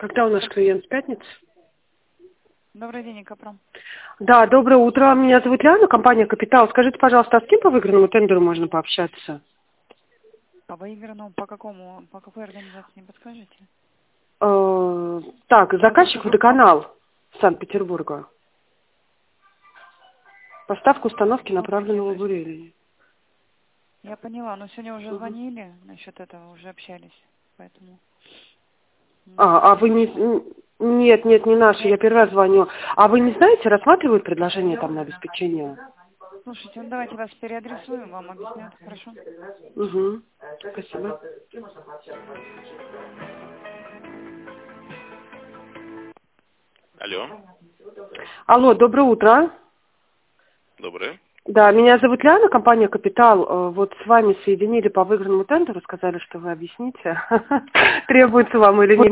Когда у нас клиент? В пятницу? Добрый день, Капром. Да, доброе утро. Меня зовут Лиана, компания «Капитал». Скажите, пожалуйста, а с кем по выигранному тендеру можно пообщаться? По выигранному, по какой организации, не подскажете? Так, заказчик «Водоканал» Санкт-Петербурга. Поставка установки направленного бурения. Я поняла, но сегодня уже звонили насчет этого, уже общались, поэтому... А вы не... Нет, не наши, я первый раз звоню. А вы не знаете, рассматривают предложение там на обеспечение? Слушайте, ну давайте вас переадресуем, вам объяснят, хорошо? Угу. Спасибо. Алло. Алло, доброе утро. Доброе. Да, меня зовут Лиана, компания «Капитал». Вот с вами соединили по выигранному тендеру, сказали, что вы объясните, требуется вам или нет.